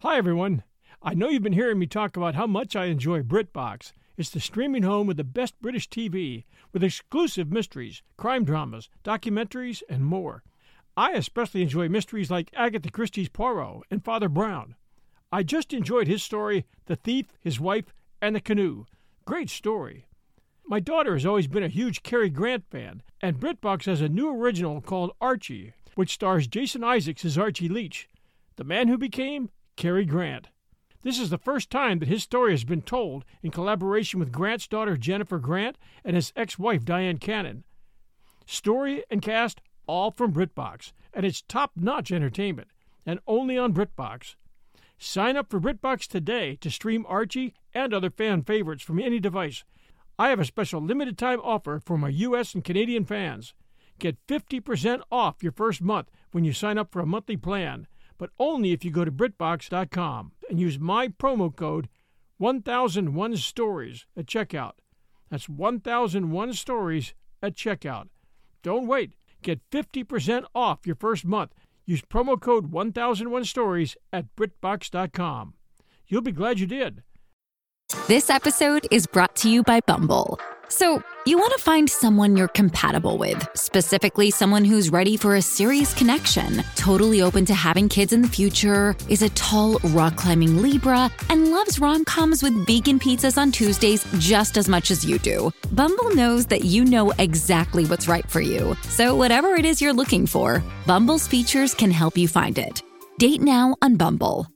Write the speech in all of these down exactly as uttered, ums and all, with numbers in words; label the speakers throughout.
Speaker 1: Hi, everyone. I know you've been hearing me talk about how much I enjoy BritBox. It's the streaming home with the best British T V, with exclusive mysteries, crime dramas, documentaries, and more. I especially enjoy mysteries like Agatha Christie's Poirot and Father Brown. I just enjoyed his story, The Thief, His Wife, and the Canoe. Great story. My daughter has always been a huge Cary Grant fan, and BritBox has a new original called Archie, which stars Jason Isaacs as Archie Leach, the man who became Cary Grant. This is the first time that his story has been told in collaboration with Grant's daughter Jennifer Grant and his ex-wife Diane Cannon. Story and cast all from BritBox, and it's top-notch entertainment, and only on BritBox. Sign up for BritBox today to stream Archie and other fan favorites from any device. I have a special limited-time offer for my U S and Canadian fans. Get fifty percent off your first month when you sign up for a monthly plan, but only if you go to BritBox dot com and use my promo code one thousand one stories at checkout. That's one thousand one stories at checkout. Don't wait. Get fifty percent off your first month. Use promo code one thousand one stories at BritBox dot com. You'll be glad you did.
Speaker 2: This episode is brought to you by Bumble. So, you want to find someone you're compatible with, specifically someone who's ready for a serious connection, totally open to having kids in the future, is a tall, rock-climbing Libra, and loves rom-coms with vegan pizzas on Tuesdays just as much as you do. Bumble knows that you know exactly what's right for you. So whatever it is you're looking for, Bumble's features can help you find it. Date now on Bumble.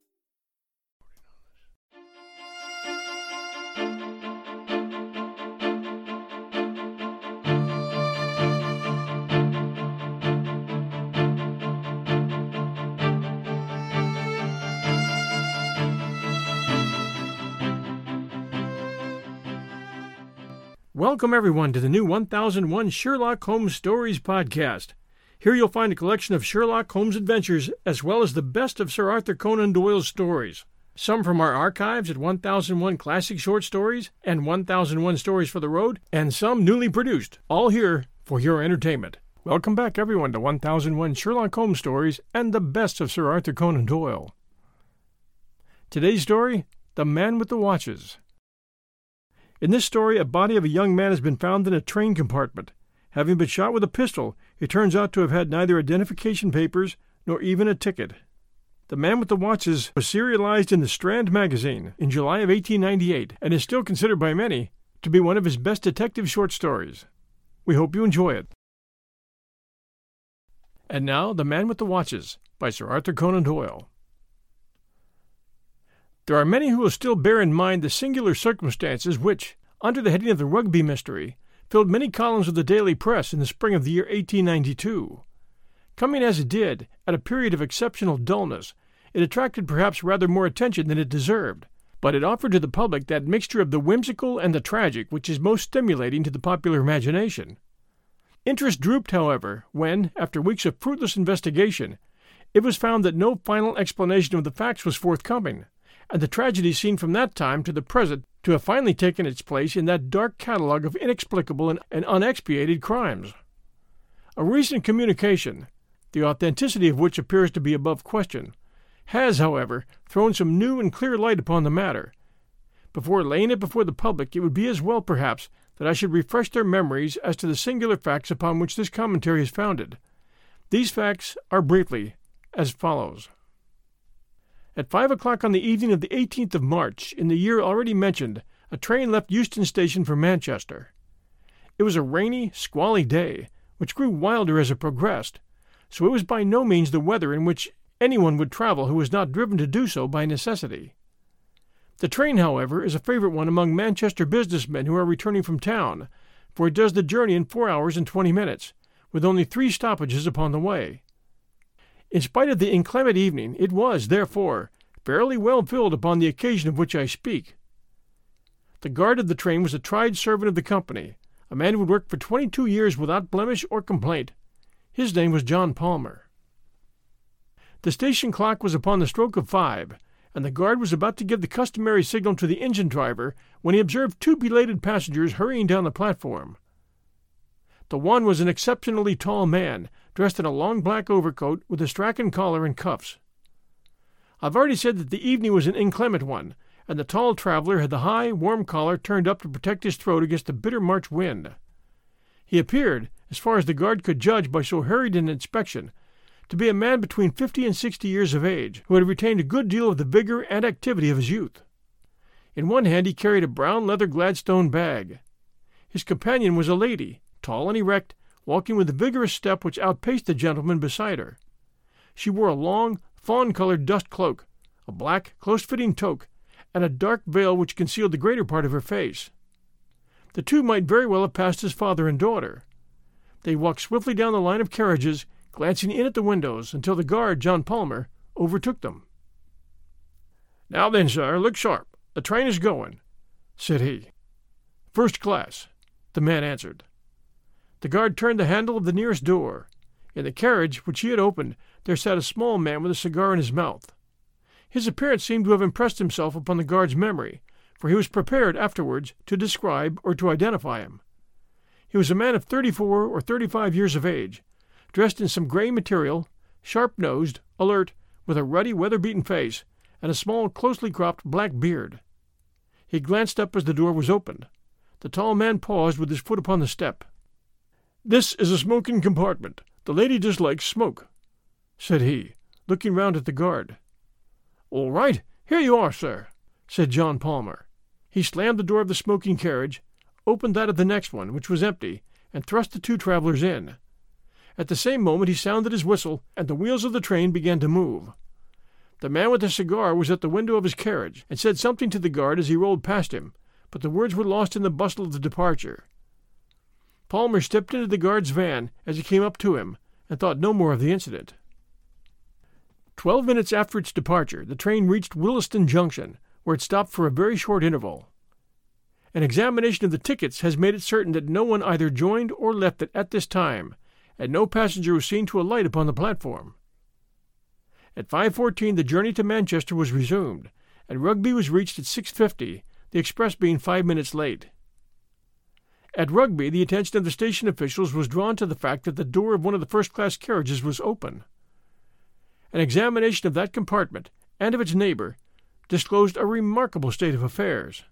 Speaker 1: Welcome, everyone, to the new one thousand one Sherlock Holmes Stories podcast. Here you'll find a collection of Sherlock Holmes adventures, as well as the best of Sir Arthur Conan Doyle's stories. Some from our archives at one thousand one Classic Short Stories and one thousand one Stories for the Road, and some newly produced, all here for your entertainment. Welcome back, everyone, to one thousand one Sherlock Holmes Stories and the best of Sir Arthur Conan Doyle. Today's story, The Man with the Watches. In this story, a body of a young man has been found in a train compartment. Having been shot with a pistol, he turns out to have had neither identification papers nor even a ticket. The Man with the Watches was serialized in the Strand magazine in July of eighteen ninety-eight and is still considered by many to be one of his best detective short stories. We hope you enjoy it. And now, The Man with the Watches by Sir Arthur Conan Doyle. There are many who will still bear in mind the singular circumstances which, under the heading of the Rugby Mystery, filled many columns of the daily press in the spring of the year eighteen ninety-two. Coming as it did, at a period of exceptional dullness, it attracted perhaps rather more attention than it deserved, but it offered to the public that mixture of the whimsical and the tragic which is most stimulating to the popular imagination. Interest drooped, however, when, after weeks of fruitless investigation, it was found that no final explanation of the facts was forthcoming, and the tragedy seen from that time to the present to have finally taken its place in that dark catalogue of inexplicable and, and unexpiated crimes. A recent communication, the authenticity of which appears to be above question, has, however, thrown some new and clear light upon the matter. Before laying it before the public, it would be as well, perhaps, that I should refresh their memories as to the singular facts upon which this commentary is founded. These facts are briefly as follows. At five o'clock on the evening of the eighteenth of March, in the year already mentioned, a train left Euston Station for Manchester. It was a rainy, squally day, which grew wilder as it progressed, so it was by no means the weather in which anyone would travel who was not driven to do so by necessity. The train, however, is a favorite one among Manchester businessmen who are returning from town, for it does the journey in four hours and twenty minutes, with only three stoppages upon the way. In spite of the inclement evening, it was, therefore, fairly well filled upon the occasion of which I speak. The guard of the train was a tried servant of the company, a man who had worked for twenty-two years without blemish or complaint. His name was John Palmer. The station clock was upon the stroke of five, and the guard was about to give the customary signal to the engine driver when he observed two belated passengers hurrying down the platform. The one was an exceptionally tall man, dressed in a long black overcoat with a Strachan collar and cuffs. I've already said that the evening was an inclement one, and the tall traveler had the high, warm collar turned up to protect his throat against the bitter March wind. He appeared, as far as the guard could judge by so hurried an inspection, to be a man between fifty and sixty years of age, who had retained a good deal of the vigor and activity of his youth. In one hand he carried a brown leather Gladstone bag. His companion was a lady, tall and erect, walking with a vigorous step which outpaced the gentleman beside her. She wore a long, fawn-colored dust cloak, a black, close-fitting toque, and a dark veil which concealed the greater part of her face. The two might very well have passed as father and daughter. They walked swiftly down the line of carriages, glancing in at the windows, until the guard, John Palmer, overtook them. "Now then, sir, look sharp. The train is going," said he. "First class," the man answered. The guard turned the handle of the nearest door. In the carriage which he had opened there sat a small man with a cigar in his mouth. His appearance seemed to have impressed himself upon the guard's memory, for he was prepared afterwards to describe or to identify him. He was a man of thirty-four or thirty-five years of age, dressed in some gray material, sharp-nosed, alert, with a ruddy, weather-beaten face, and a small, closely cropped black beard. He glanced up as the door was opened. The tall man paused with his foot upon the step. "This is a smoking compartment. The lady dislikes smoke," said he, looking round at the guard. "All right, here you are, sir," said John Palmer. He slammed the door of the smoking carriage, opened that of the next one, which was empty, and thrust the two travelers in. At the same moment he sounded his whistle, and the wheels of the train began to move. The man with the cigar was at the window of his carriage, and said something to the guard as he rolled past him, but the words were lost in the bustle of the departure. Palmer stepped into the guard's van as he came up to him, and thought no more of the incident. Twelve minutes after its departure, the train reached Williston Junction, where it stopped for a very short interval. An examination of the tickets has made it certain that no one either joined or left it at this time, and no passenger was seen to alight upon the platform. At five fourteen the journey to Manchester was resumed, and Rugby was reached at six fifty, the express being five minutes late. At Rugby the attention of the station officials was drawn to the fact that the door of one of the first-class carriages was open. An examination of that compartment and of its neighbor disclosed a remarkable state of affairs.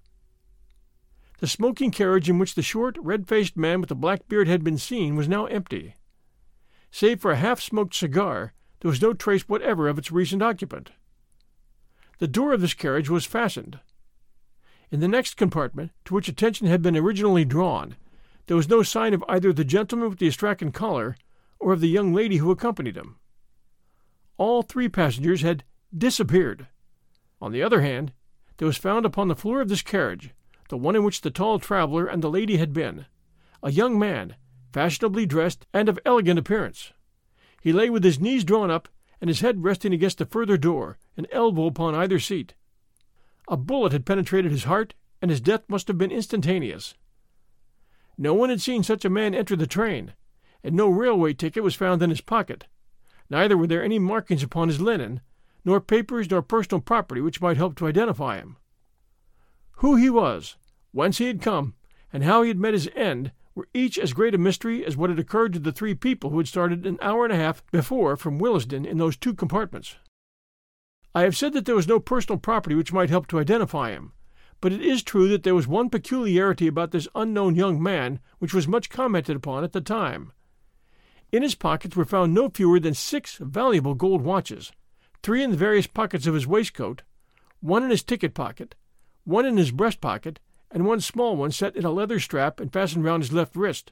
Speaker 1: The smoking carriage in which the short, red-faced man with the black beard had been seen was now empty. Save for a half-smoked cigar, there was no trace whatever of its recent occupant. The door of this carriage was fastened. In the next compartment, to which attention had been originally drawn, there was no sign of either the gentleman with the Astrakhan collar or of the young lady who accompanied him. All three passengers had disappeared. On the other hand, there was found upon the floor of this carriage, the one in which the tall traveler and the lady had been, a young man, fashionably dressed and of elegant appearance. He lay with his knees drawn up and his head resting against the further door, an elbow upon either seat. A bullet had penetrated his heart, and his death must have been instantaneous. No one had seen such a man enter the train, and no railway ticket was found in his pocket. Neither were there any markings upon his linen, nor papers nor personal property which might help to identify him. Who he was, whence he had come, and how he had met his end were each as great a mystery as what had occurred to the three people who had started an hour and a half before from Willesden in those two compartments. I have said that there was no personal property which might help to identify him, but it is true that there was one peculiarity about this unknown young man which was much commented upon at the time. In his pockets were found no fewer than six valuable gold watches, three in the various pockets of his waistcoat, one in his ticket pocket, one in his breast pocket, and one small one set in a leather strap and fastened round his left wrist.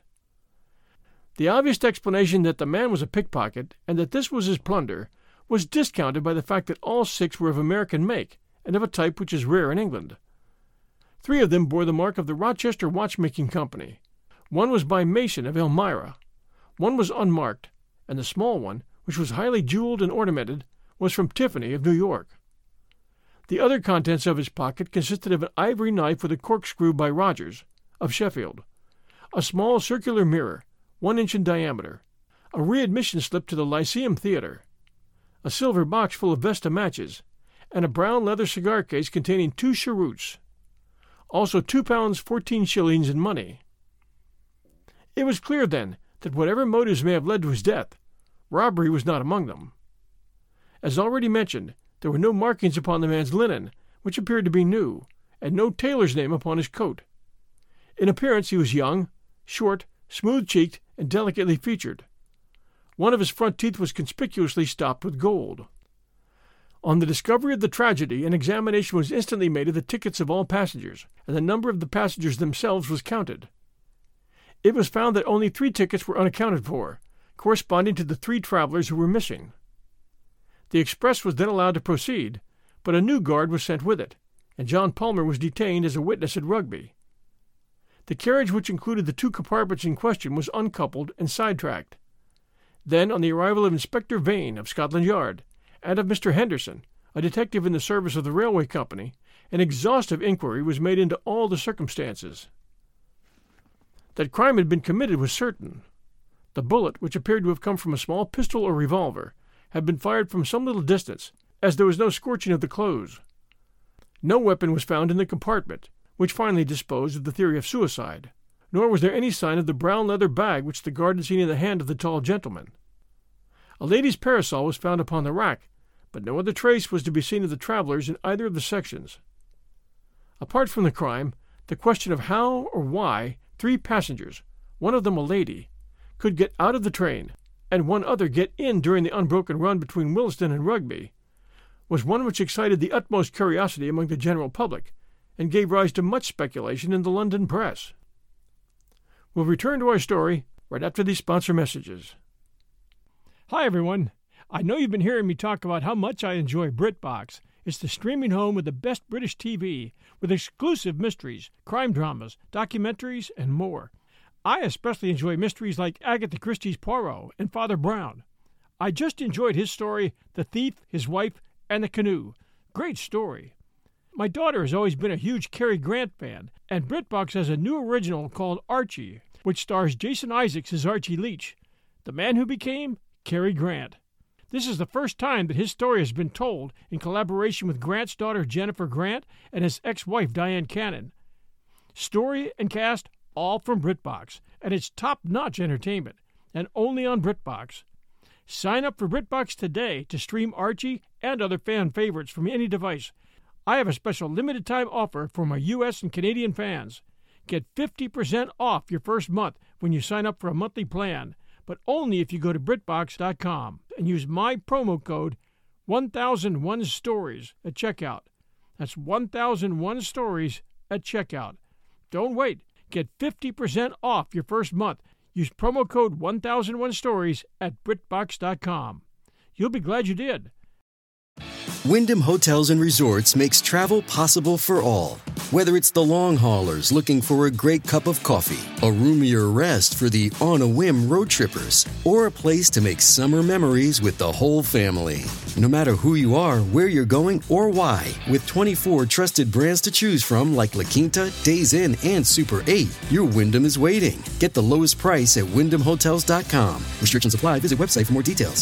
Speaker 1: The obvious explanation that the man was a pickpocket, and that this was his plunder, was discounted by the fact that all six were of American make, and of a type which is rare in England. Three of them bore the mark of the Rochester Watchmaking Company. One was by Mason of Elmira. One was unmarked, and the small one, which was highly jewelled and ornamented, was from Tiffany of New York. The other contents of his pocket consisted of an ivory knife with a corkscrew by Rogers, of Sheffield, a small circular mirror, one inch in diameter, a readmission slip to the Lyceum Theatre, a silver box full of Vesta matches, and a brown leather cigar case containing two cheroots, also two pounds fourteen shillings in money. It was clear, then, that whatever motives may have led to his death, robbery was not among them. As already mentioned, there were no markings upon the man's linen, which appeared to be new, and no tailor's name upon his coat. In appearance he was young, short, smooth-cheeked, and delicately featured. One of his front teeth was conspicuously stopped with gold. On the discovery of the tragedy, an examination was instantly made of the tickets of all passengers, and the number of the passengers themselves was counted. It was found that only three tickets were unaccounted for, corresponding to the three travelers who were missing. The express was then allowed to proceed, but a new guard was sent with it, and John Palmer was detained as a witness at Rugby. The carriage which included the two compartments in question was uncoupled and sidetracked. Then, on the arrival of Inspector Vane of Scotland Yard, and of Mister Henderson, a detective in the service of the railway company, an exhaustive inquiry was made into all the circumstances. That crime had been committed was certain. The bullet, which appeared to have come from a small pistol or revolver, had been fired from some little distance, as there was no scorching of the clothes. No weapon was found in the compartment, which finally disposed of the theory of suicide, nor was there any sign of the brown leather bag which the guard had seen in the hand of the tall gentleman. A lady's parasol was found upon the rack, but no other trace was to be seen of the travelers in either of the sections. Apart from the crime, the question of how or why three passengers, one of them a lady, could get out of the train, and one other get in during the unbroken run between Willesden and Rugby, was one which excited the utmost curiosity among the general public, and gave rise to much speculation in the London press. We'll return to our story right after these sponsor messages.
Speaker 3: Hi, everyone. I know you've been hearing me talk about how much I enjoy BritBox. It's the streaming home with the best British T V, with exclusive mysteries, crime dramas, documentaries, and more. I especially enjoy mysteries like Agatha Christie's Poirot and Father Brown. I just enjoyed his story, The Thief, His Wife, and the Canoe. Great story. My daughter has always been a huge Cary Grant fan, and BritBox has a new original called Archie, which stars Jason Isaacs as Archie Leach, the man who became Cary Grant. This is the first time that his story has been told in collaboration with Grant's daughter Jennifer Grant and his ex-wife Diane Cannon. Story and cast all from BritBox, and it's top-notch entertainment, and only on BritBox. Sign up for BritBox today to stream Archie and other fan favorites from any device. I have a special limited-time offer for my U S and Canadian fans. Get fifty percent off your first month when you sign up for a monthly plan, but only if you go to BritBox dot com and use my promo code one thousand one stories at checkout. That's one thousand one stories at checkout. Don't wait. Get fifty percent off your first month. Use promo code one thousand one stories at BritBox dot com. You'll be glad you did.
Speaker 4: Wyndham Hotels and Resorts makes travel possible for all. Whether it's the long haulers looking for a great cup of coffee, a roomier rest for the on-a-whim road trippers, or a place to make summer memories with the whole family. No matter who you are, where you're going, or why, with twenty-four trusted brands to choose from like La Quinta, Days Inn, and Super eight, your Wyndham is waiting. Get the lowest price at Wyndham Hotels dot com. Restrictions apply. Visit website for more details.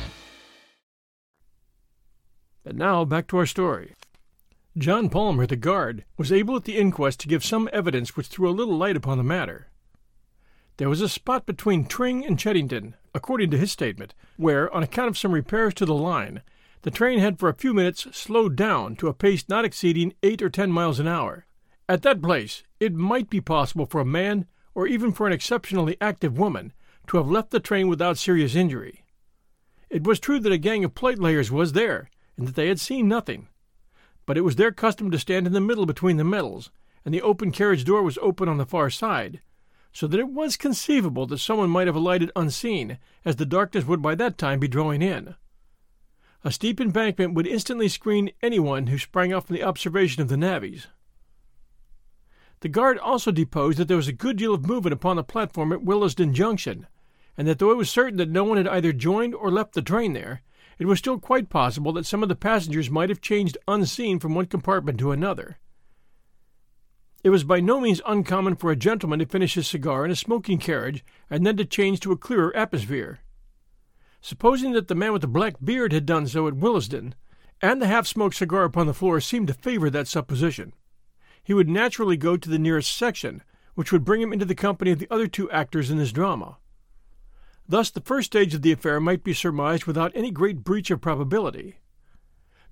Speaker 1: And now, back to our story. John Palmer, the guard, was able at the inquest to give some evidence which threw a little light upon the matter. There was a spot between Tring and Cheddington, according to his statement, where, on account of some repairs to the line, the train had for a few minutes slowed down to a pace not exceeding eight or ten miles an hour. At that place, it might be possible for a man, or even for an exceptionally active woman, to have left the train without serious injury. It was true that a gang of plate-layers was there, and that they had seen nothing. But it was their custom to stand in the middle between the metals, and the open carriage door was open on the far side, so that it was conceivable that someone might have alighted unseen, as the darkness would by that time be drawing in. A steep embankment would instantly screen anyone who sprang up from the observation of the navvies. The guard also deposed that there was a good deal of movement upon the platform at Willesden Junction, and that though it was certain that no one had either joined or left the train there, it was still quite possible that some of the passengers might have changed unseen from one compartment to another. It was by no means uncommon for a gentleman to finish his cigar in a smoking carriage and then to change to a clearer atmosphere. Supposing that the man with the black beard had done so at Willesden, and the half-smoked cigar upon the floor seemed to favor that supposition, he would naturally go to the nearest section, which would bring him into the company of the other two actors in this drama. Thus the first stage of the affair might be surmised without any great breach of probability.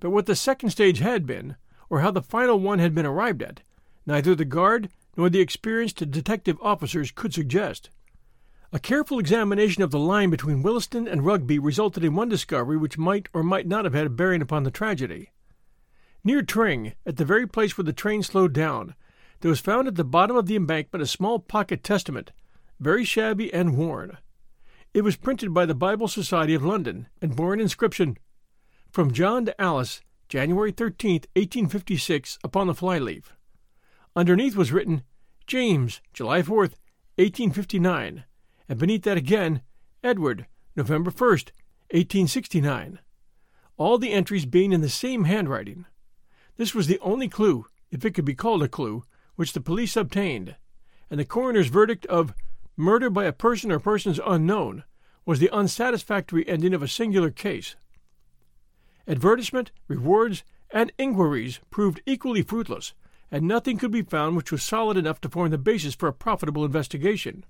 Speaker 1: But what the second stage had been, or how the final one had been arrived at, neither the guard nor the experienced detective officers could suggest. A careful examination of the line between Williston and Rugby resulted in one discovery which might or might not have had a bearing upon the tragedy. Near Tring, at the very place where the train slowed down, there was found at the bottom of the embankment a small pocket testament, very shabby and worn. It was printed by the Bible Society of London, and bore an inscription, "From John to Alice, January thirteenth, eighteen fifty-six," upon the flyleaf. Underneath was written, "James, July fourth, eighteen fifty-nine," and beneath that again, "Edward, November first, eighteen sixty-nine," all the entries being in the same handwriting. This was the only clue, if it could be called a clue, which the police obtained, and the coroner's verdict of "murder by a person or persons unknown" was the unsatisfactory ending of a singular case. Advertisement, rewards, and inquiries proved equally fruitless, and nothing could be found which was solid enough to form the basis for a profitable investigation.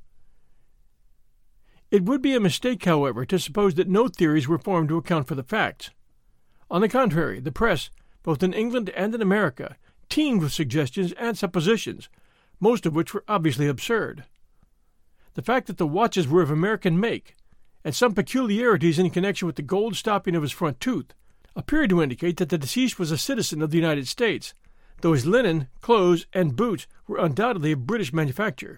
Speaker 1: It would be a mistake, however, to suppose that no theories were formed to account for the facts. On the contrary, the press, both in England and in America, teemed with suggestions and suppositions, most of which were obviously absurd. The fact that the watches were of American make, and some peculiarities in connection with the gold stopping of his front tooth, appeared to indicate that the deceased was a citizen of the United States, though his linen, clothes, and boots were undoubtedly of British manufacture.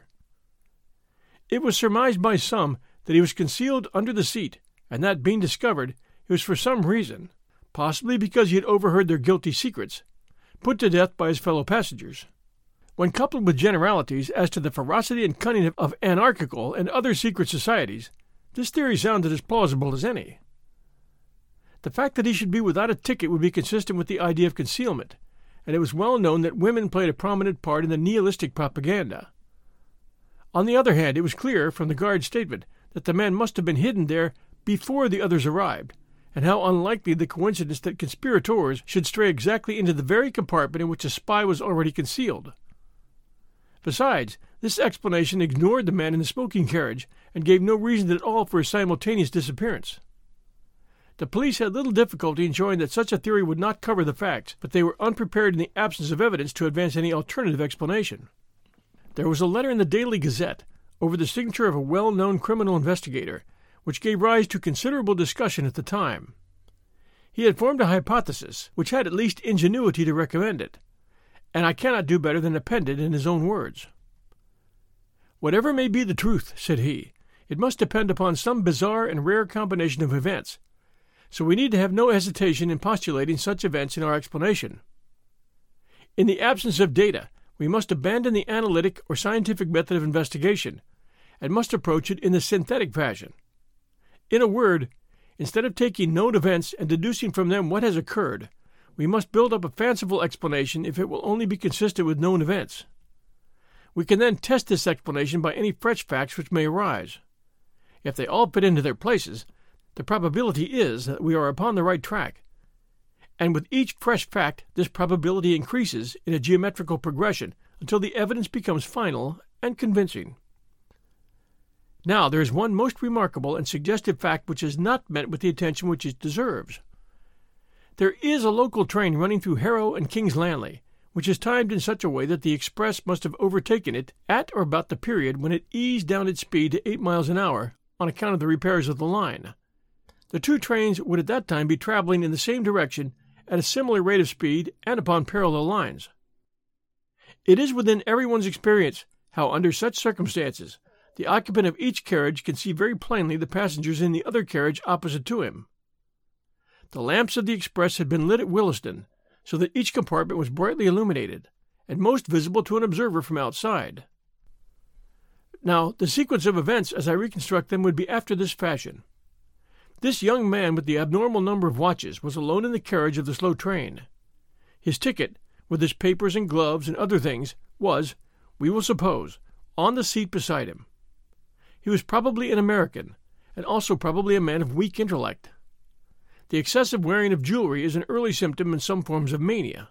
Speaker 1: It was surmised by some that he was concealed under the seat, and that, being discovered, it was for some reason, possibly because he had overheard their guilty secrets, put to death by his fellow passengers. When coupled with generalities as to the ferocity and cunning of anarchical and other secret societies, this theory sounded as plausible as any. The fact that he should be without a ticket would be consistent with the idea of concealment, and it was well known that women played a prominent part in the nihilistic propaganda. On the other hand, it was clear from the guard's statement that the man must have been hidden there before the others arrived, and how unlikely the coincidence that conspirators should stray exactly into the very compartment in which a spy was already concealed. Besides, this explanation ignored the man in the smoking carriage and gave no reason at all for his simultaneous disappearance. The police had little difficulty in showing that such a theory would not cover the facts, but they were unprepared in the absence of evidence to advance any alternative explanation. There was a letter in the Daily Gazette, over the signature of a well-known criminal investigator, which gave rise to considerable discussion at the time. He had formed a hypothesis, which had at least ingenuity to recommend it, and I cannot do better than append it in his own words. "Whatever may be the truth," said he, "it must depend upon some bizarre and rare combination of events, so we need to have no hesitation in postulating such events in our explanation. In the absence of data, we must abandon the analytic or scientific method of investigation, and must approach it in the synthetic fashion. In a word, instead of taking known events and deducing from them what has occurred, we must build up a fanciful explanation if it will only be consistent with known events. We can then test this explanation by any fresh facts which may arise. If they all fit into their places, the probability is that we are upon the right track, and with each fresh fact this probability increases in a geometrical progression until the evidence becomes final and convincing. Now there is one most remarkable and suggestive fact which is not met with the attention which it deserves. There is a local train running through Harrow and King's Langley, which is timed in such a way that the express must have overtaken it at or about the period when it eased down its speed to eight miles an hour on account of the repairs of the line. The two trains would at that time be traveling in the same direction at a similar rate of speed and upon parallel lines. It is within everyone's experience how, under such circumstances, the occupant of each carriage can see very plainly the passengers in the other carriage opposite to him. The lamps of the express had been lit at Williston, so that each compartment was brightly illuminated, and most visible to an observer from outside. Now, the sequence of events as I reconstruct them would be after this fashion. This young man with the abnormal number of watches was alone in the carriage of the slow train. His ticket, with his papers and gloves and other things, was, we will suppose, on the seat beside him. He was probably an American, and also probably a man of weak intellect. The excessive wearing of jewelry is an early symptom in some forms of mania.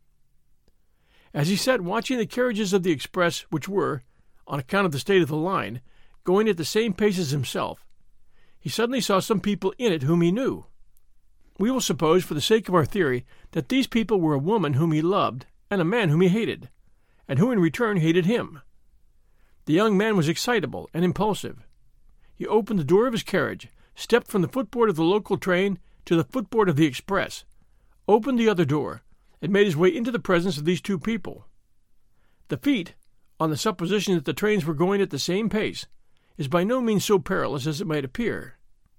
Speaker 1: As he sat watching the carriages of the express, which were, on account of the state of the line, going at the same pace as himself, he suddenly saw some people in it whom he knew. We will suppose, for the sake of our theory, that these people were a woman whom he loved and a man whom he hated, and who in return hated him. The young man was excitable and impulsive. He opened the door of his carriage, stepped from the footboard of the local train to the footboard of the express, opened the other door, and made his way into the presence of these two people. The feat, on the supposition that the trains were going at the same pace, is by no means so perilous as it might appear.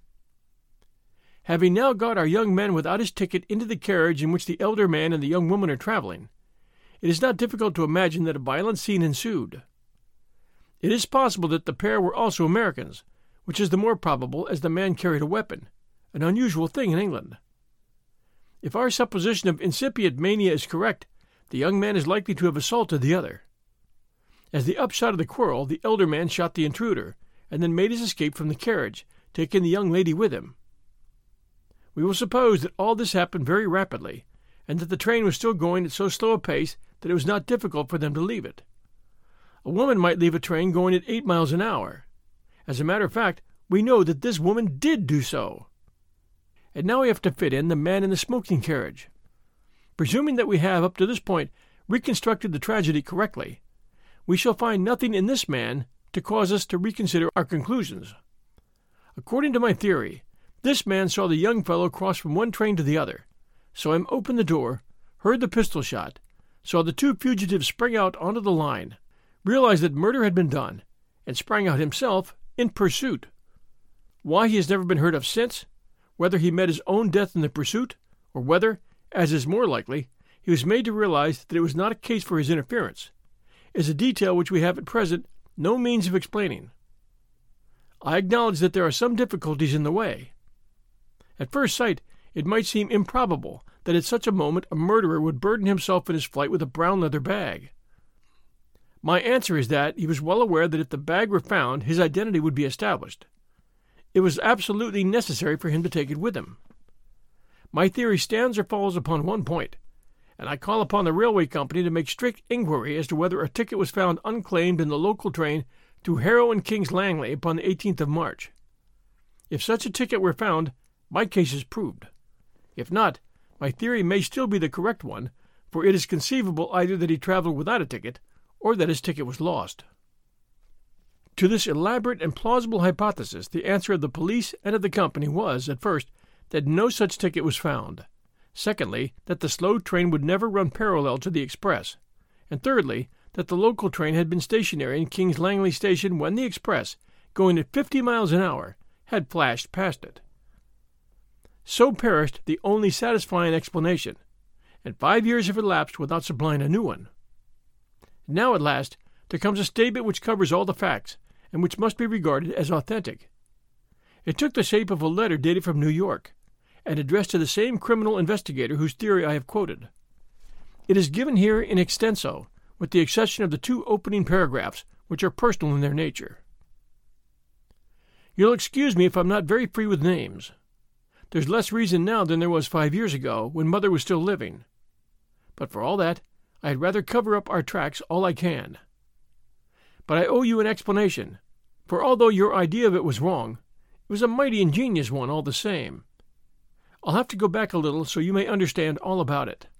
Speaker 1: Having now got our young man without his ticket into the carriage in which the elder man and the young woman are traveling, it is not difficult to imagine that a violent scene ensued. It is possible that the pair were also Americans, which is the more probable as the man carried a weapon, an unusual thing in England. If our supposition of incipient mania is correct, the young man is likely to have assaulted the other. As the upshot of the quarrel, the elder man shot the intruder, and then made his escape from the carriage, taking the young lady with him. We will suppose that all this happened very rapidly, and that the train was still going at so slow a pace that it was not difficult for them to leave it. A woman might leave a train going at eight miles an hour. As a matter of fact, we know that this woman did do so. And now we have to fit in the man in the smoking carriage. Presuming that we have, up to this point, reconstructed the tragedy correctly, we shall find nothing in this man to cause us to reconsider our conclusions. According to my theory, this man saw the young fellow cross from one train to the other, saw him open the door, heard the pistol shot, saw the two fugitives spring out onto the line, realized that murder had been done, and sprang out himself in pursuit. Why he has never been heard of since, whether he met his own death in the pursuit, or whether, as is more likely, he was made to realize that it was not a case for his interference, is a detail which we have at present no means of explaining. I acknowledge that there are some difficulties in the way. At first sight, it might seem improbable that at such a moment a murderer would burden himself in his flight with a brown leather bag. My answer is that he was well aware that if the bag were found, his identity would be established. It was absolutely necessary for him to take it with him. My theory stands or falls upon one point, and I call upon the railway company to make strict inquiry as to whether a ticket was found unclaimed in the local train to Harrow and King's Langley upon the eighteenth of March. If such a ticket were found, my case is proved. If not, my theory may still be the correct one, for it is conceivable either that he traveled without a ticket or that his ticket was lost. To this elaborate and plausible hypothesis, the answer of the police and of the company was, at first, that no such ticket was found. Secondly, that the slow train would never run parallel to the express. And thirdly, that the local train had been stationary in King's Langley Station when the express, going at fifty miles an hour, had flashed past it. So perished the only satisfying explanation, and five years have elapsed without supplying a new one. Now at last there comes a statement which covers all the facts, and which must be regarded as authentic. It took the shape of a letter dated from New York, and addressed to the same criminal investigator whose theory I have quoted. It is given here in extenso, with the exception of the two opening paragraphs, which are personal in their nature. You'll excuse me if I'm not very free with names. There's less reason now than there was five years ago, when Mother was still living. But for all that, I'd rather cover up our tracks all I can. But I owe you an explanation, for although your idea of it was wrong, it was a mighty ingenious one all the same. I'll have to go back a little so you may understand all about it.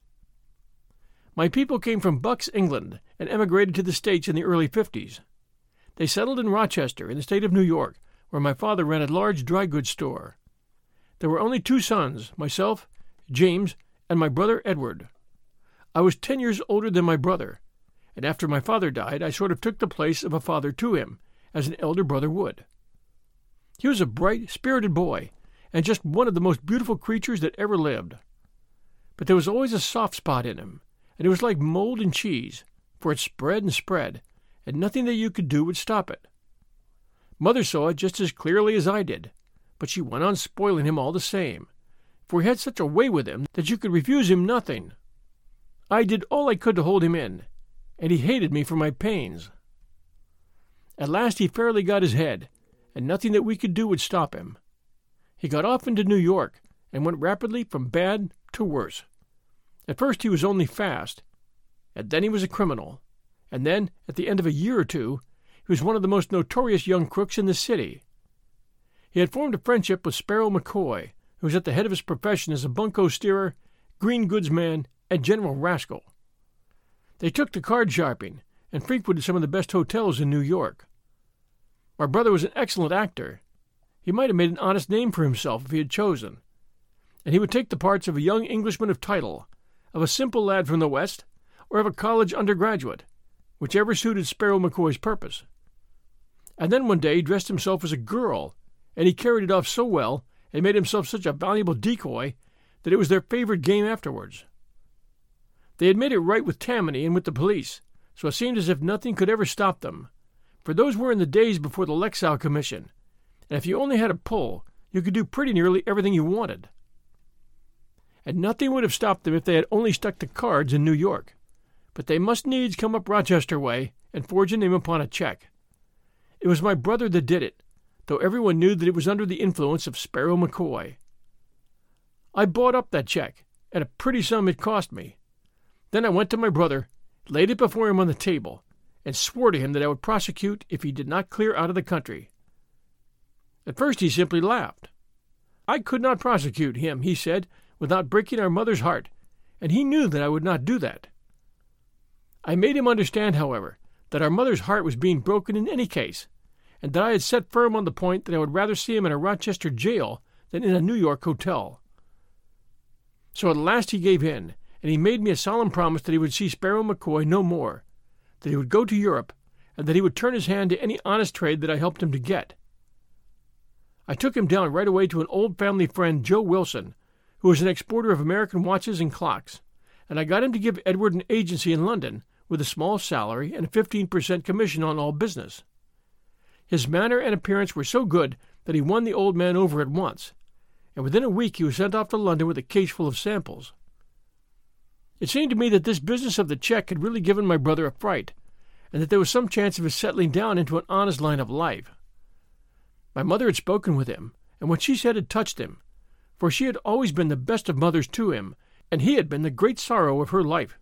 Speaker 1: My people came from Bucks, England, and emigrated to the States in the early fifties. They settled in Rochester, in the state of New York, where my father ran a large dry goods store. There were only two sons, myself, James, and my brother Edward. I was ten years older than my brother, and after my father died, I sort of took the place of a father to him, as an elder brother would. He was a bright, spirited boy, and just one of the most beautiful creatures that ever lived. But there was always a soft spot in him, and it was like mold in cheese, for it spread and spread, and nothing that you could do would stop it. Mother saw it just as clearly as I did, but she went on spoiling him all the same, for he had such a way with him that you could refuse him nothing. I did all I could to hold him in, and he hated me for my pains. At last he fairly got his head, and nothing that we could do would stop him. He got off into New York, and went rapidly from bad to worse. At first he was only fast, and then he was a criminal, and then, at the end of a year or two, he was one of the most notorious young crooks in the city. He had formed a friendship with Sparrow McCoy, who was at the head of his profession as a bunco steerer, green goods man, and general rascal. They took to card sharping and frequented some of the best hotels in New York. My brother was an excellent actor. He might have made an honest name for himself if he had chosen, and he would take the parts of a young Englishman of title, of a simple lad from the West, or of a college undergraduate, whichever suited Sparrow McCoy's purpose. And then one day he dressed himself as a girl, and he carried it off so well and made himself such a valuable decoy that it was their favorite game afterwards. They had made it right with Tammany and with the police, so it seemed as if nothing could ever stop them, for those were in the days before the Lexow Commission, and if you only had a pull, you could do pretty nearly everything you wanted. And nothing would have stopped them if they had only stuck to cards in New York, but they must needs come up Rochester way and forge a name upon a check. It was my brother that did it, though everyone knew that it was under the influence of Sparrow McCoy. I bought up that check, and a pretty sum it cost me. Then I went to my brother, laid it before him on the table, and swore to him that I would prosecute if he did not clear out of the country. At first he simply laughed. I could not prosecute him, he said, without breaking our mother's heart, and he knew that I would not do that. I made him understand, however, that our mother's heart was being broken in any case, and that I had set firm on the point that I would rather see him in a Rochester jail than in a New York hotel. So at last he gave in, and he made me a solemn promise that he would see Sparrow McCoy no more, that he would go to Europe, and that he would turn his hand to any honest trade that I helped him to get. I took him down right away to an old family friend, Joe Wilson, who was an exporter of American watches and clocks, and I got him to give Edward an agency in London with a small salary and a fifteen percent commission on all business. His manner and appearance were so good that he won the old man over at once, and within a week he was sent off to London with a case full of samples. It seemed to me that this business of the check had really given my brother a fright, and that there was some chance of his settling down into an honest line of life. My mother had spoken with him, and what she said had touched him, for she had always been the best of mothers to him, and he had been the great sorrow of her life.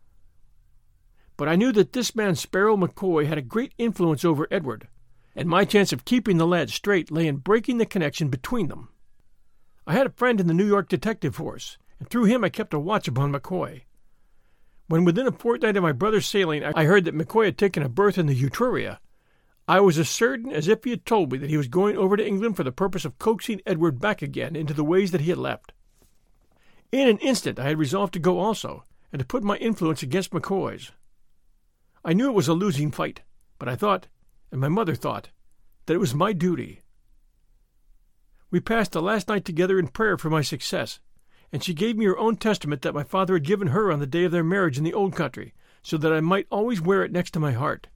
Speaker 1: But I knew that this man Sparrow McCoy had a great influence over Edward, and my chance of keeping the lad straight lay in breaking the connection between them. I had a friend in the New York detective force, and through him I kept a watch upon McCoy. When within a fortnight of my brother's sailing I heard that McCoy had taken a berth in the Etruria, I was as certain as if he had told me that he was going over to England for the purpose of coaxing Edward back again into the ways that he had left. In an instant I had resolved to go also, and to put my influence against McCoy's. I knew it was a losing fight, but I thought, and my mother thought, that it was my duty. We passed the last night together in prayer for my success, and she gave me her own testament that my father had given her on the day of their marriage in the old country, so that I might always wear it next to my heart.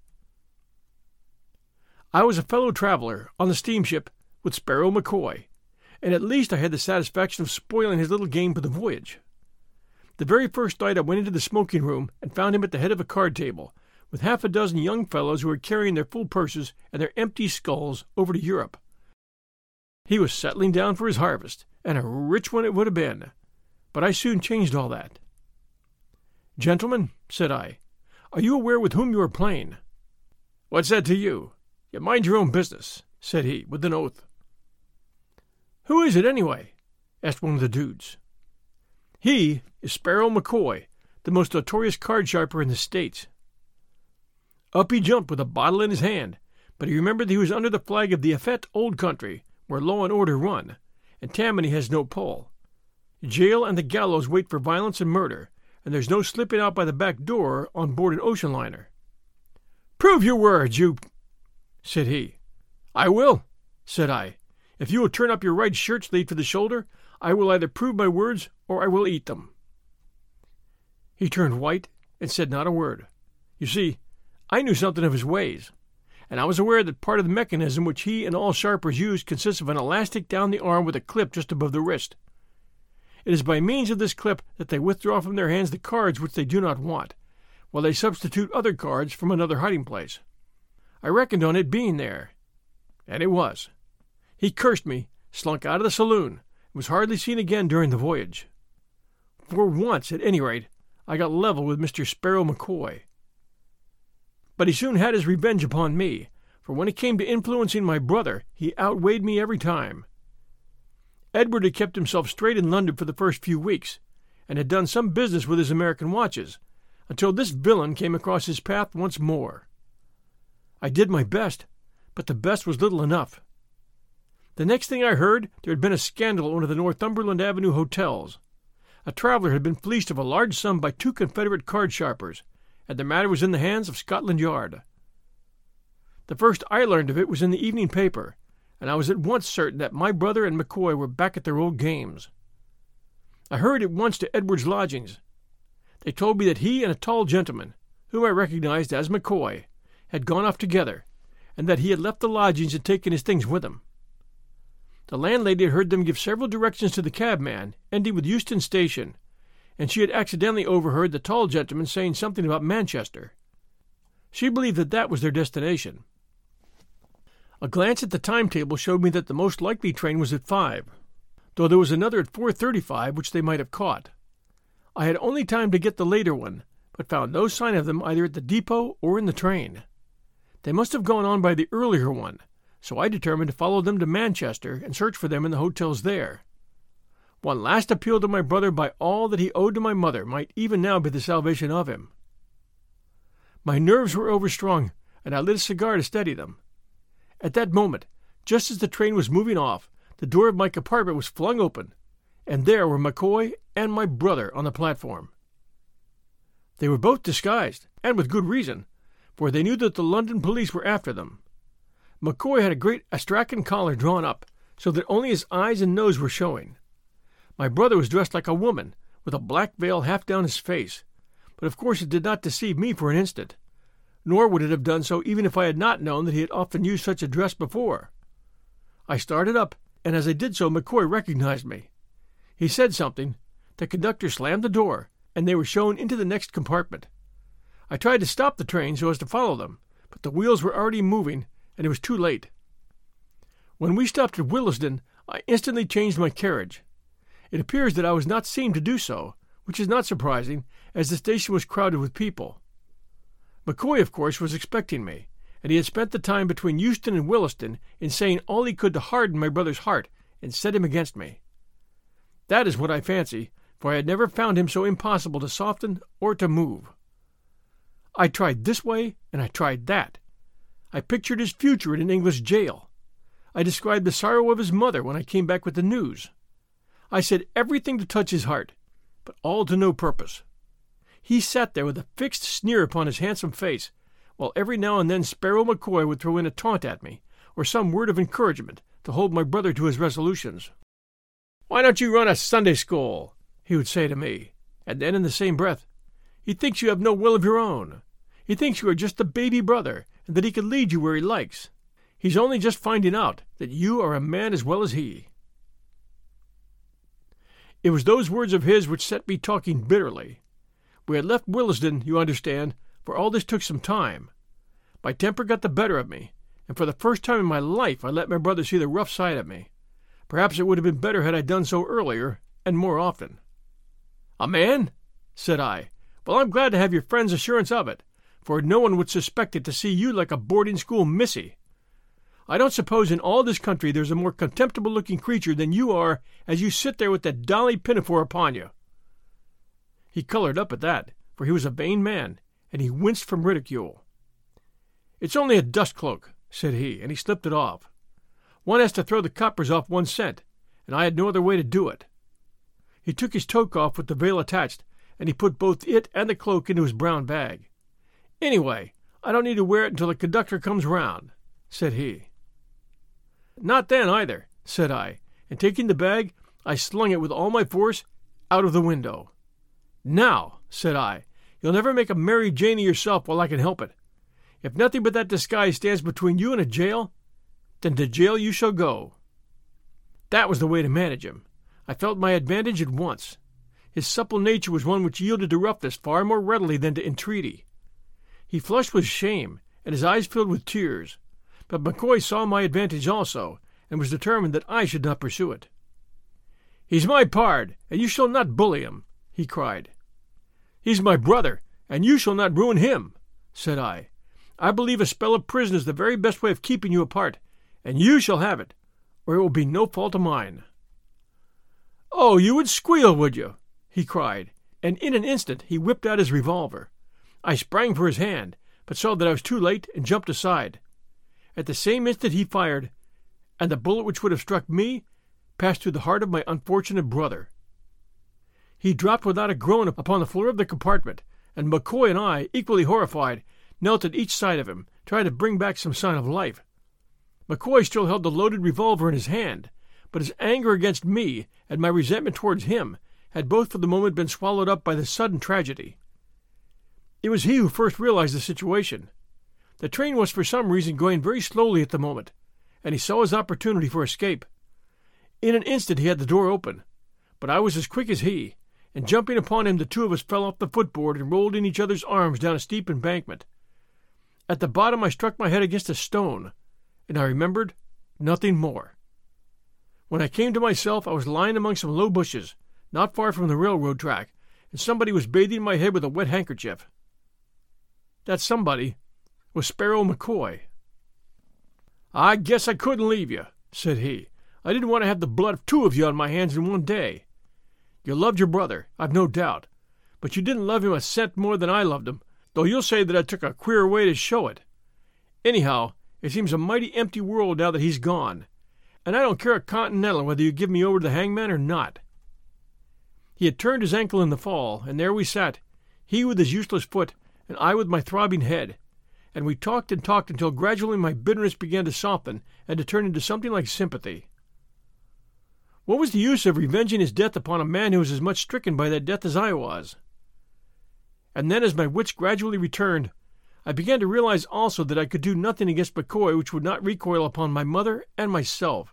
Speaker 1: I was a fellow traveler on the steamship with Sparrow McCoy, and at least I had the satisfaction of spoiling his little game for the voyage. The very first night I went into the smoking room and found him at the head of a card table, with half a dozen young fellows who were carrying their full purses and their empty skulls over to Europe. He was settling down for his harvest, and a rich one it would have been, but I soon changed all that. "Gentlemen," said I, "are you aware with whom you are playing?" "What's that to you? You mind your own business," said he, with an oath. "Who is it, anyway?" asked one of the dudes. "He is Sparrow McCoy, the most notorious card sharper in the States." Up he jumped with a bottle in his hand, but he remembered that he was under the flag of the effete old country, where law and order run, and Tammany has no pull. Jail and the gallows wait for violence and murder, and there's no slipping out by the back door on board an ocean liner. "Prove your words, you—" said he. "I will," said I. "If you will turn up your right shirt sleeve to the shoulder, I will either prove my words or I will eat them." He turned white and said not a word. You see, I knew something of his ways, and I was aware that part of the mechanism which he and all sharpers use consists of an elastic down the arm with a clip just above the wrist. It is by means of this clip that they withdraw from their hands the cards which they do not want, while they substitute other cards from another hiding place. I reckoned on it being there, and it was. He cursed me, slunk out of the saloon, and was hardly seen again during the voyage. For once, at any rate, I got level with Mister Sparrow McCoy. But he soon had his revenge upon me, for when it came to influencing my brother, he outweighed me every time. Edward had kept himself straight in London for the first few weeks, and had done some business with his American watches, until this villain came across his path once more. I did my best, but the best was little enough. The next thing I heard, there had been a scandal at one of the Northumberland Avenue hotels. A traveller had been fleeced of a large sum by two Confederate card sharpers, and the matter was in the hands of Scotland Yard. The first I learned of it was in the evening paper, and I was at once certain that my brother and McCoy were back at their old games. I hurried at once to Edward's lodgings. They told me that he and a tall gentleman, whom I recognized as McCoy, had gone off together, and that he had left the lodgings and taken his things with him. The landlady had heard them give several directions to the cabman, ending with Euston Station, and she had accidentally overheard the tall gentleman saying something about Manchester. She believed that that was their destination. A glance at the timetable showed me that the most likely train was at five, though there was another at four thirty-five which they might have caught. I had only time to get the later one, but found no sign of them either at the depot or in the train. They must have gone on by the earlier one, so I determined to follow them to Manchester and search for them in the hotels there. One last appeal to my brother by all that he owed to my mother might even now be the salvation of him. My nerves were overstrung, and I lit a cigar to steady them. At that moment, just as the train was moving off, the door of my compartment was flung open, and there were McCoy and my brother on the platform. They were both disguised, and with good reason, for they knew that the London police were after them. McCoy had a great Astrakhan collar drawn up, so that only his eyes and nose were showing. My brother was dressed like a woman, with a black veil half down his face, but of course it did not deceive me for an instant, nor would it have done so even if I had not known that he had often used such a dress before. I started up, and as I did so McCoy recognized me. He said something, the conductor slammed the door, and they were shown into the next compartment. I tried to stop the train so as to follow them, but the wheels were already moving, and it was too late. When we stopped at Willesden, I instantly changed my carriage. It appears that I was not seen to do so, which is not surprising, as the station was crowded with people. McCoy, of course, was expecting me, and he had spent the time between Euston and Willesden in saying all he could to harden my brother's heart and set him against me. That is what I fancy, for I had never found him so impossible to soften or to move. I tried this way, and I tried that. I pictured his future in an English jail. I described the sorrow of his mother when I came back with the news. I said everything to touch his heart, but all to no purpose. He sat there with a fixed sneer upon his handsome face, while every now and then Sparrow McCoy would throw in a taunt at me, or some word of encouragement to hold my brother to his resolutions. "Why don't you run a Sunday school?" he would say to me, and then in the same breath, "He thinks you have no will of your own. He thinks you are just a baby brother, and that he can lead you where he likes. He's only just finding out that you are a man as well as he." It was those words of his which set me talking bitterly. We had left Willesden, you understand, for all this took some time. My temper got the better of me, and for the first time in my life I let my brother see the rough side of me. Perhaps it would have been better had I done so earlier, and more often. "A man?" said I. "Well, I'm glad to have your friend's assurance of it, for no one would suspect it to see you like a boarding-school missy. I don't suppose in all this country there's a more contemptible-looking creature than you are as you sit there with that dolly pinafore upon you." He colored up at that, for he was a vain man, and he winced from ridicule. "It's only a dust-cloak," said he, and he slipped it off. "One has to throw the coppers off one's scent, and I had no other way to do it." He took his toque off with the veil attached, and he put both it and the cloak into his brown bag. "Anyway, I don't need to wear it until the conductor comes round," said he. "Not then, either," said I, and taking the bag, I slung it with all my force out of the window. "Now," said I, "you'll never make a Mary Jane of yourself while I can help it. If nothing but that disguise stands between you and a jail, then to jail you shall go." That was the way to manage him. I felt my advantage at once. His supple nature was one which yielded to roughness far more readily than to entreaty. He flushed with shame, and his eyes filled with tears, but McCoy saw my advantage also, and was determined that I should not pursue it. "He's my pard, and you shall not bully him," he cried. "He's my brother, and you shall not ruin him," said I. "I believe a spell of prison is the very best way of keeping you apart, and you shall have it, or it will be no fault of mine." "Oh, you would squeal, would you?" he cried, and in an instant he whipped out his revolver. I sprang for his hand, but saw that I was too late and jumped aside. At the same instant he fired, and the bullet which would have struck me passed through the heart of my unfortunate brother. He dropped without a groan upon the floor of the compartment, and McCoy and I, equally horrified, knelt at each side of him, trying to bring back some sign of life. McCoy still held the loaded revolver in his hand, but his anger against me and my resentment towards him had both for the moment been swallowed up by the sudden tragedy. It was he who first realized the situation. The train was for some reason going very slowly at the moment, and he saw his opportunity for escape. In an instant he had the door open, but I was as quick as he, and jumping upon him the two of us fell off the footboard and rolled in each other's arms down a steep embankment. At the bottom I struck my head against a stone, and I remembered nothing more. When I came to myself I was lying among some low bushes, not far from the railroad track, and somebody was bathing my head with a wet handkerchief. That somebody was Sparrow McCoy. "I guess I couldn't leave you," said he. "I didn't want to have the blood of two of you on my hands in one day. You loved your brother, I've no doubt, but you didn't love him a cent more than I loved him, though you'll say that I took a queer way to show it. Anyhow, it seems a mighty empty world now that he's gone, and I don't care a continental whether you give me over to the hangman or not." He had turned his ankle in the fall, and there we sat, he with his useless foot, and I with my throbbing head, and we talked and talked until gradually my bitterness began to soften and to turn into something like sympathy. What was the use of revenging his death upon a man who was as much stricken by that death as I was? And then, as my wits gradually returned, I began to realize also that I could do nothing against McCoy which would not recoil upon my mother and myself.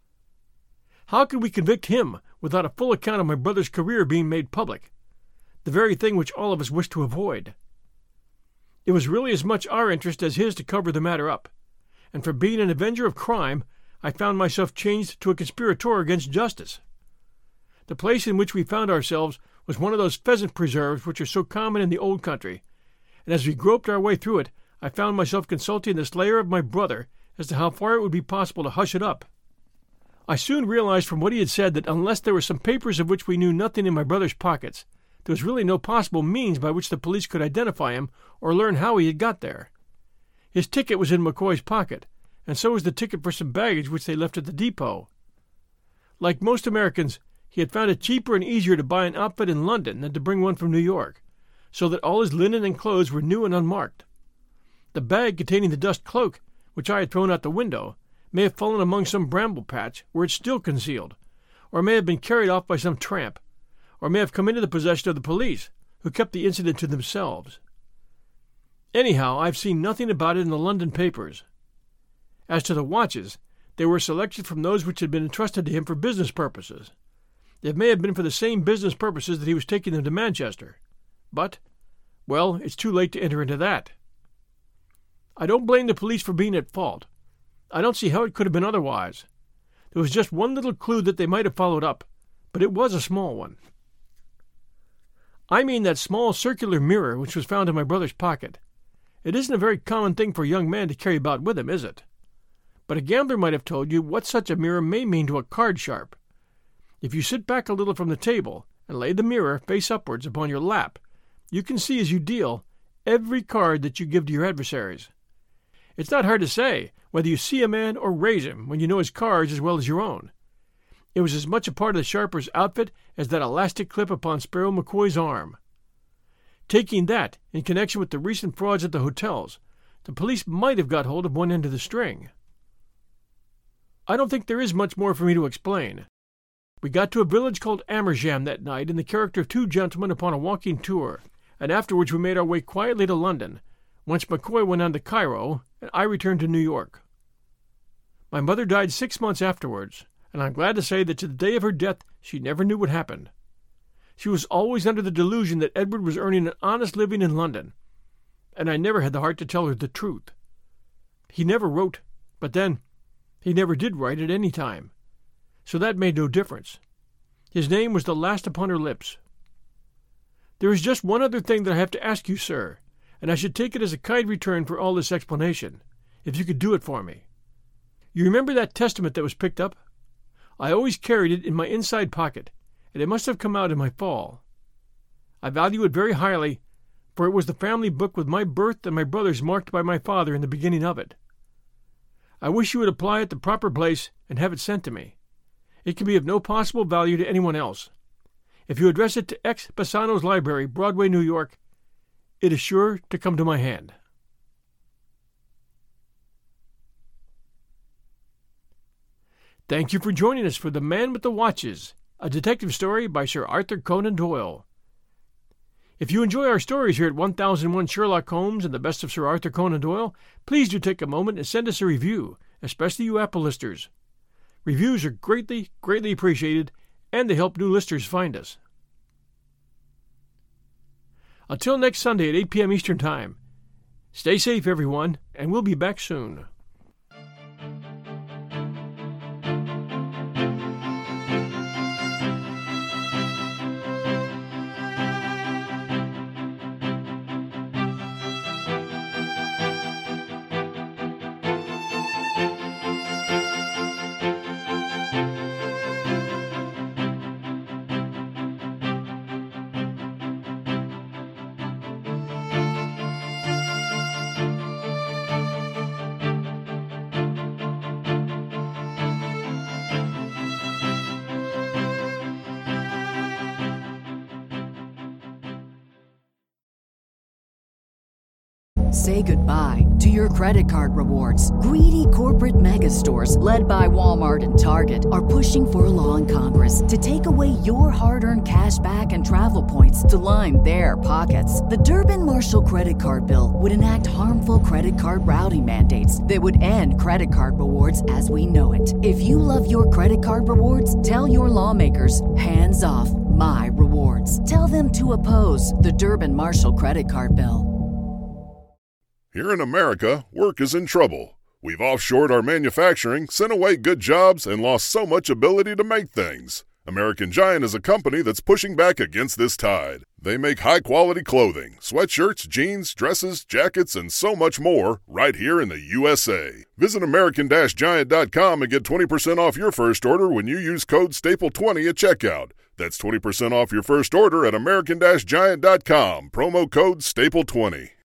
Speaker 1: How could we convict him without a full account of my brother's career being made public, the very thing which all of us wished to avoid? It was really as much our interest as his to cover the matter up, and for being an avenger of crime, I found myself changed to a conspirator against justice. The place in which we found ourselves was one of those pheasant preserves which are so common in the old country, and as we groped our way through it, I found myself consulting the slayer of my brother as to how far it would be possible to hush it up. I soon realized from what he had said that unless there were some papers of which we knew nothing in my brother's pockets, there was really no possible means by which the police could identify him or learn how he had got there. His ticket was in McCoy's pocket, and so was the ticket for some baggage which they left at the depot. Like most Americans, he had found it cheaper and easier to buy an outfit in London than to bring one from New York, so that all his linen and clothes were new and unmarked. The bag containing the dust cloak, which I had thrown out the window, may have fallen among some bramble patch, where it's still concealed, or may have been carried off by some tramp, or may have come into the possession of the police, who kept the incident to themselves. Anyhow, I've seen nothing about it in the London papers. As to the watches, they were selected from those which had been entrusted to him for business purposes. It may have been for the same business purposes that he was taking them to Manchester. But, well, it's too late to enter into that. I don't blame the police for being at fault. I don't see how it could have been otherwise. There was just one little clue that they might have followed up, but it was a small one. I mean that small circular mirror which was found in my brother's pocket. It isn't a very common thing for a young man to carry about with him, is it? But a gambler might have told you what such a mirror may mean to a card sharp. If you sit back a little from the table and lay the mirror face upwards upon your lap, you can see as you deal every card that you give to your adversaries. It's not hard to say whether you see a man or raise him when you know his cards as well as your own. It was as much a part of the sharper's outfit as that elastic clip upon Sparrow McCoy's arm. Taking that in connection with the recent frauds at the hotels, the police might have got hold of one end of the string. I don't think there is much more for me to explain. We got to a village called Amersham that night in the character of two gentlemen upon a walking tour, and afterwards we made our way quietly to London, whence McCoy went on to Cairo, and I returned to New York. My mother died six months afterwards, and I'm glad to say that to the day of her death she never knew what happened. She was always under the delusion that Edward was earning an honest living in London, and I never had the heart to tell her the truth. He never wrote, but then, he never did write at any time, so that made no difference. His name was the last upon her lips. There is just one other thing that I have to ask you, sir, and I should take it as a kind return for all this explanation, if you could do it for me. You remember that Testament that was picked up? I always carried it in my inside pocket, and it must have come out in my fall. I value it very highly, for it was the family book with my birth and my brother's marked by my father in the beginning of it. I wish you would apply at the proper place and have it sent to me. It can be of no possible value to anyone else. If you address it to X. Bassano's Library, Broadway, New York, it is sure to come to my hand. Thank you for joining us for The Man with the Watches, a detective story by Sir Arthur Conan Doyle. If you enjoy our stories here at one thousand one Sherlock Holmes and the Best of Sir Arthur Conan Doyle, please do take a moment and send us a review, especially you Apple listeners. Reviews are greatly, greatly appreciated, and they help new listeners find us. Until next Sunday at eight p.m. Eastern Time, stay safe, everyone, and we'll be back soon.
Speaker 5: Say goodbye to your credit card rewards. Greedy corporate mega stores, led by Walmart and Target, are pushing for a law in Congress to take away your hard-earned cash back and travel points to line their pockets. The Durbin-Marshall credit card bill would enact harmful credit card routing mandates that would end credit card rewards as we know it. If you love your credit card rewards, tell your lawmakers, hands off my rewards. Tell them to oppose the Durbin-Marshall credit card bill.
Speaker 6: Here in America, work is in trouble. We've offshored our manufacturing, sent away good jobs, and lost so much ability to make things. American Giant is a company that's pushing back against this tide. They make high-quality clothing, sweatshirts, jeans, dresses, jackets, and so much more right here in the U S A. Visit American Giant dot com and get twenty percent off your first order when you use code staple twenty at checkout. That's twenty percent off your first order at American Giant dot com, promo code staple twenty.